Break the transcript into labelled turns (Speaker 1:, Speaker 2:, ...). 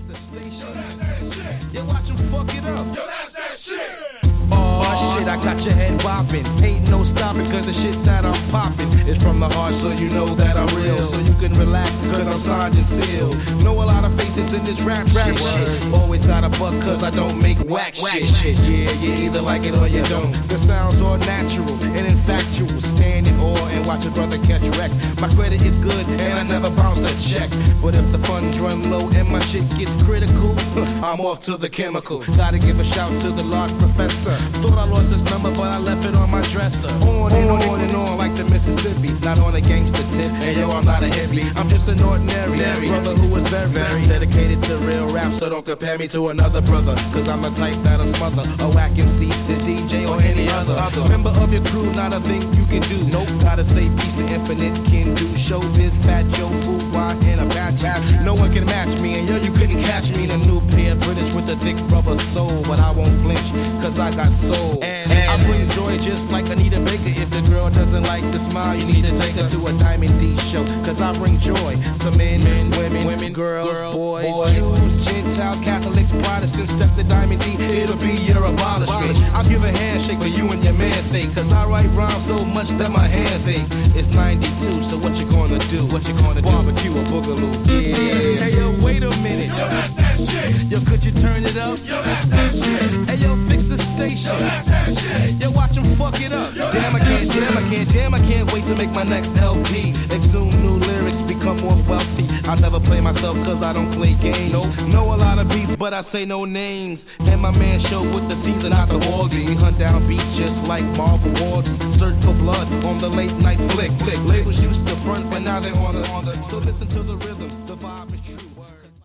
Speaker 1: the station.
Speaker 2: Yo, that's that shit.
Speaker 1: You watch 'em fuck it up.
Speaker 2: Yo, that's that shit.
Speaker 1: Oh shit, I got your head bopping. Ain't no stopping, cause the shit that I'm popping is from the heart, so you know that I'm real. So you can relax, cause I'm signed and sealed. Know a lot of faces in this rap shit. Always got a buck, cause I don't make whack shit. Yeah, you either like it or you don't. The sounds all natural and infactual. Stand in awe and watch a brother catch wreck. My credit is good and I never bounced a check. But if the funds run low and my shit gets critical, I'm off to the chemical. Gotta give a shout to the large professor. Thought I lost his number, but I left it on my dresser. On and on like the Mississippi. Not on a gangster tip. And yo, I'm not a hippie. I'm just an ordinary brother who is very dedicated to real rap. So don't compare me to another brother, cause I'm the type that'll smother a whack MC, this DJ or any other member of your crew. Not a thing you can do. Nope. Gotta say peace to infinite can do. Showbiz, Fat Joe, Boo, why in a batch. No one can match me, and yo, you couldn't catch me in a new pair of British with a thick rubber soul. But I won't flinch, cause I got soul. And I bring joy just like Anita Baker. If the girl doesn't like the smile, you need to take her to a Diamond D show. Cause I bring joy to men, women, girls, boys, Jews, Gentiles, Catholics, Protestants. Step the Diamond D, it'll be your abolishment. I'll give a handshake for you and your man's sake. Cause I write rhymes so much that my hands ache. It's 92, so what you gonna do? Barbecue or boogaloo? Yeah. Hey yo, wait a minute.
Speaker 2: Yo, that's that shit.
Speaker 1: Yo, could you turn it up?
Speaker 2: Yo, that's that shit.
Speaker 1: Hey yo, fix the station.
Speaker 2: Yo, that's that shit.
Speaker 1: Yo, watch 'em fuck it up.
Speaker 2: Yo,
Speaker 1: Damn, I can't wait to make my next LP. Exhume new lyrics, become more wealthy. I never play myself cause I don't play games. Know a lot of beats, but I say no names. And my man show with the season out the Waldy. We hunt down beats just like Marvel Waldy. Search for blood on the late night flick. Labels used to front, but now they're on the. So listen to the rhythm, the vibe is true.